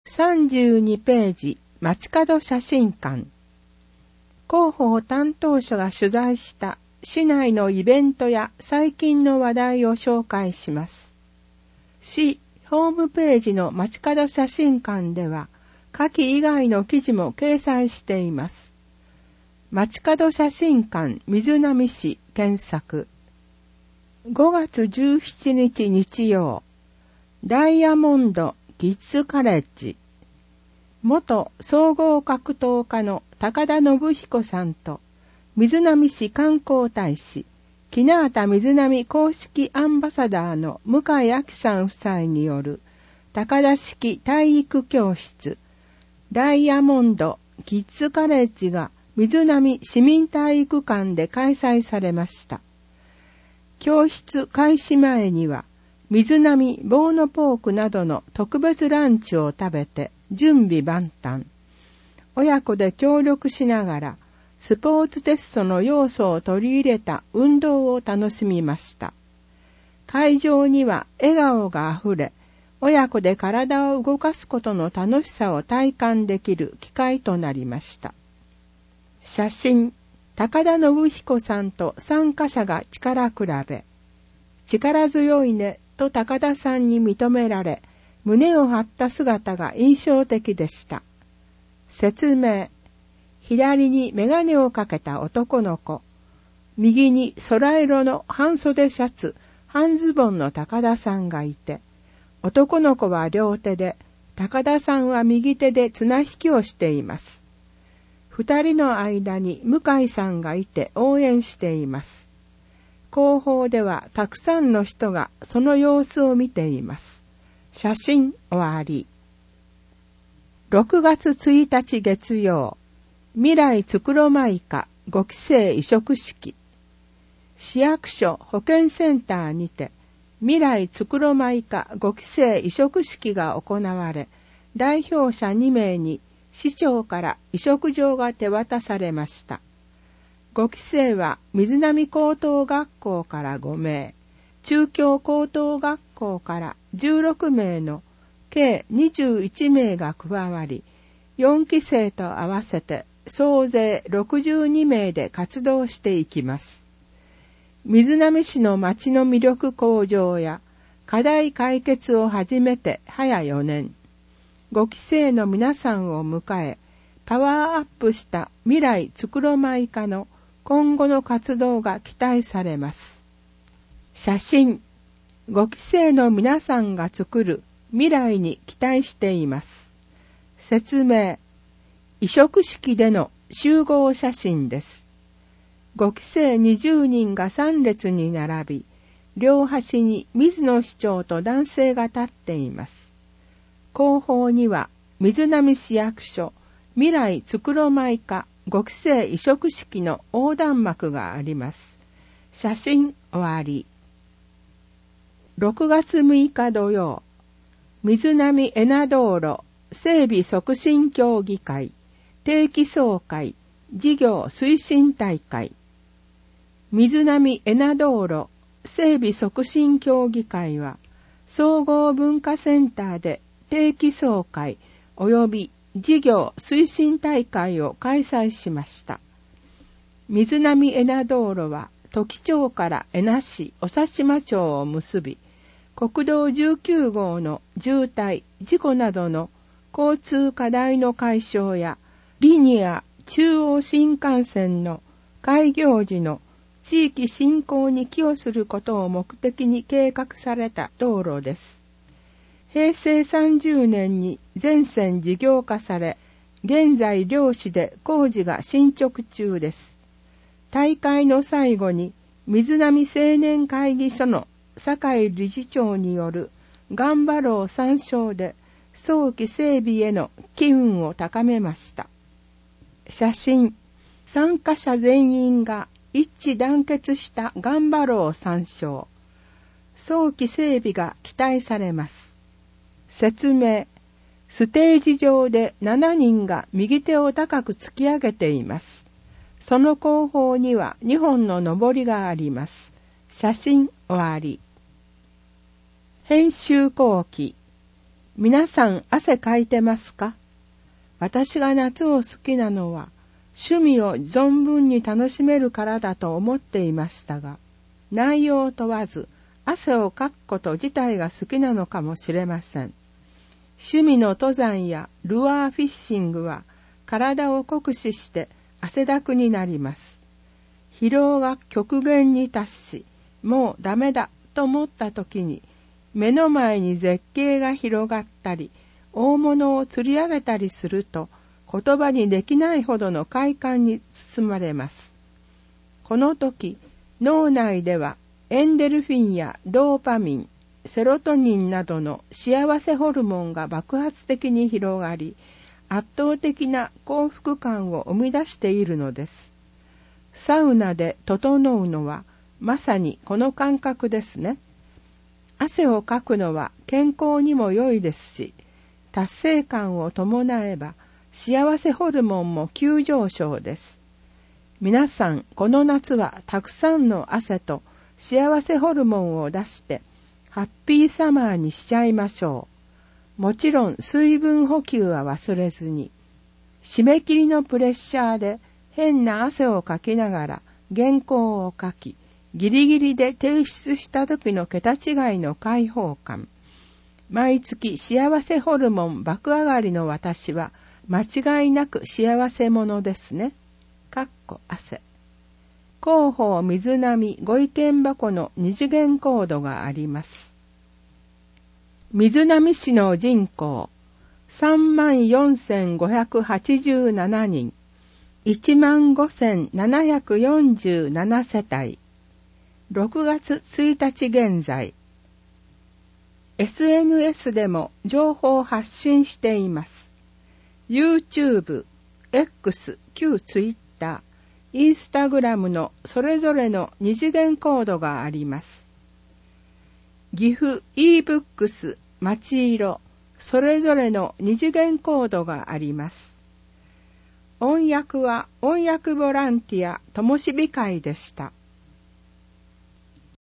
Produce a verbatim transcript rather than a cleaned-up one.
さんじゅうにページ、街角写真館。広報担当者が取材した市内のイベントや最近の話題を紹介します。市ホームページの街角写真館では、下記以外の記事も掲載しています。街角写真館瑞浪市検索。ごがつじゅうしちにち日曜、ダイヤモンドキッズカレッジ。元総合格闘家の高田信彦さんと、瑞浪市観光大使、木名畑瑞浪公式アンバサダーの向井明さん夫妻による、高田式体育教室、ダイヤモンドキッズカレッジが瑞浪市民体育館で開催されました。教室開始前には、瑞浪ボーノポークなどの特別ランチを食べて準備万端。親子で協力しながらスポーツテストの要素を取り入れた運動を楽しみました。会場には笑顔があふれ、親子で体を動かすことの楽しさを体感できる機会となりました。写真、高田信彦さんと参加者が力比べ。力強いねと高田さんに認められ、胸を張った姿が印象的でした。説明。左にメガネをかけた男の子。右に空色の半袖シャツ、半ズボンの高田さんがいて、男の子は両手で、高田さんは右手で綱引きをしています。二人の間に向井さんがいて応援しています。後方ではたくさんの人がその様子を見ています。写真終わり。ろくがつついたち月曜、未来つくろまいかごきせい移植式。市役所保健センターにて、未来つくろまいかごきせい移植式が行われ、代表者にめいに市長から移植状が手渡されました。ごきせいは瑞浪高等学校からごめい、中京高等学校からじゅうろくめいの計にじゅういちめいが加わり、よんきせいと合わせて総勢ろくじゅうにめいで活動していきます。瑞浪市の町の魅力向上や課題解決を始めて早よねん。ごきせいの皆さんを迎え、パワーアップした未来つくろまいかの今後の活動が期待されます。写真、ごきせいの皆さんが作る未来に期待しています。説明、移植式での集合写真です。ごきせいにじゅうにんがさんれつに並び、両端に水野市長と男性が立っています。後方には瑞浪市役所未来つくろまいかごきせい移植式の横断幕があります。写真終わり。ろくがつむいか土曜、瑞浪江名道路整備促進協議会定期総会事業推進大会。瑞浪江名道路整備促進協議会は、総合文化センターで定期総会及び事業推進大会を開催しました。瑞浪江名道路は土岐町から江名市小佐島町を結び、国道じゅうきゅうごうの渋滞、事故などの交通課題の解消や、リニア中央新幹線の開業時の地域振興に寄与することを目的に計画された道路です。へいせいさんじゅうねんに全線事業化され、現在両市で工事が進捗中です。大会の最後に、瑞浪青年会議所の酒井理事長による頑張ろう参照で、早期整備への機運を高めました。写真、参加者全員が一致団結した頑張ろう参照。早期整備が期待されます。説明、ステージ上でしちにんが右手を高く突き上げています。その後方にはにほんの上りがあります。写真終わり。編集後期、 皆さん汗かいてますか？私が夏を好きなのは趣味を存分に楽しめるからだと思っていましたが、内容を問わず汗をかくこと自体が好きなのかもしれません。趣味の登山やルアーフィッシングは体を酷使して汗だくになります。疲労が極限に達し、もうダメだと思った時に、目の前に絶景が広がったり、大物を釣り上げたりすると、言葉にできないほどの快感に包まれます。この時、脳内ではエンデルフィンやドーパミン、セロトニンなどの幸せホルモンが爆発的に広がり、圧倒的な幸福感を生み出しているのです。サウナで整うのはまさにこの感覚ですね。汗をかくのは健康にも良いですし、達成感を伴えば幸せホルモンも急上昇です。皆さんこの夏はたくさんの汗と幸せホルモンを出してハッピーサマーにしちゃいましょう。もちろん水分補給は忘れずに。締め切りのプレッシャーで変な汗をかきながら原稿を書き、ギリギリで提出した時の桁違いの解放感。毎月幸せホルモン爆上がりの私は間違いなく幸せ者ですね。かっこ汗。広報水波ご意見箱の二次元コードがあります。水波市の人口さんまんよんせんごひゃくはちじゅうななにん、いちまんごせんななひゃくよんじゅうななせたい。ろくがつついたち現在。エスエヌエス でも情報を発信しています。YouTube、X、旧 Twitter、Instagram のそれぞれの二次元コードがあります。岐阜 e-books 町色、それぞれの二次元コードがあります。音訳は音訳ボランティアともしび会でした。